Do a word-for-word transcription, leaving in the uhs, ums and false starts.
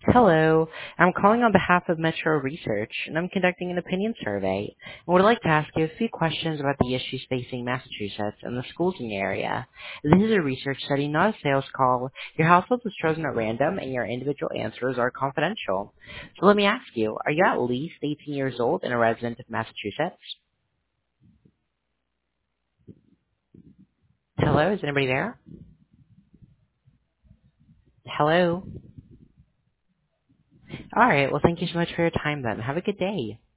Hello. I'm calling on behalf of Metro Research, and I'm conducting an opinion survey. I would like to ask you a few questions about the issues facing Massachusetts and the schools in the area. This is a research study, not a sales call. Your household was chosen at random, and your individual answers are confidential. So let me ask you, are you at least eighteen years old and a resident of Massachusetts? Hello, is anybody there? Hello? All right, well, thank you so much for your time then. Have a good day.